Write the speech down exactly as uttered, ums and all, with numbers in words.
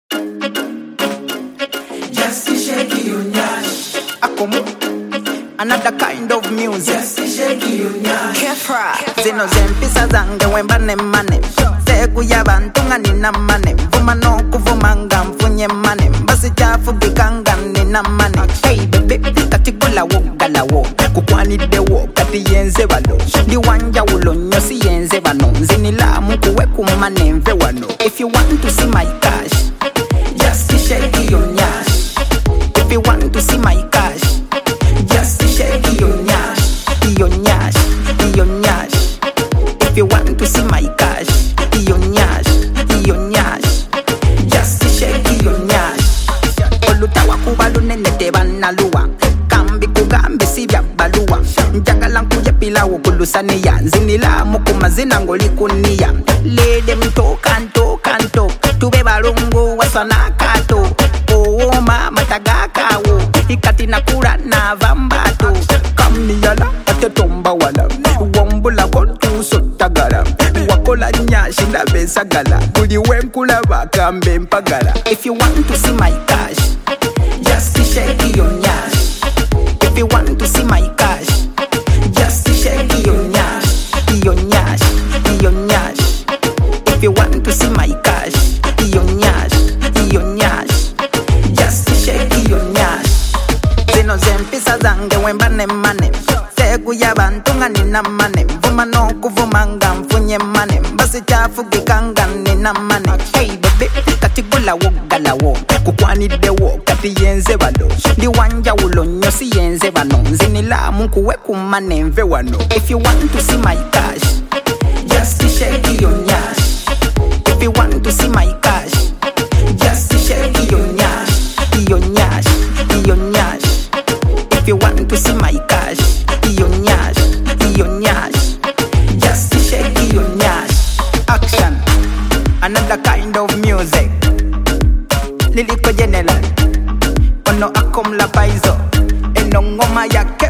Just to shake your nyash. Akomo, another kind of music. Just to shake your nyash. Kefra, zino zempisa zange wembane mane. Segu yabantu nga nina mane. Vuma no kuvuma nga mfunye mane. Mbasi chafu gikanga nina mane. Hey baby, kati gula wo gala wo. Kukwani de wo kati yenze balo. Di wanja ulo nyosi yenze bano. Zini la muku weku mane mve wano. If you want to see my cash, just to shake your nyash. if you want to see my cash, Just to shake your nyash. your nyash, your nyash. If you want to see my cash, your nyash, your nyash. Just to shake your nyash. Olutawa kubalu nene teba naluwa. Kambi kugambi sibya baluwa. Njagala nkuje pila wukulusani ya. Zinila mukuma zinangoli kunia. Lede mtoka ntoka ntoka. Tube balungu wasana kato. Oo mama tagakawo. Ikati nakura na vambato. Kamniyala ate tomba wala. Wambula kontu sotagala. Wakola nyashi na besagala. Kudi wenkula bakambe mpagala. If you want to see my cash, Just to shake your nyash. if you want to see my cash, Just to shake your nyash. your nyash, your nyash. If you want to see my cash, your nyash, your nyash. Just to shake your nyash. Zino zempisa zange wembane mane. Segu yabantu nga nina mane. Vuma no kuvuma nga mfunye mane. Mbasi chafu gikanga nina mane. Hey baby, kati gula wo gala wo. Kukwani de wo kati yenze balo. Di wanja ulo nyosi yenze bano. Zini la munku weku mane mve wano. If you want to see my cash, Just to shake your nyash. if you want to see my cash, Just to shake your nyash. your nyash, your nyash. If you want to see my cash, your nyash, your nyash. Just to shake your nyash. Action, another kind of music. Liliko general, ono akom la paizo, eno ngoma yake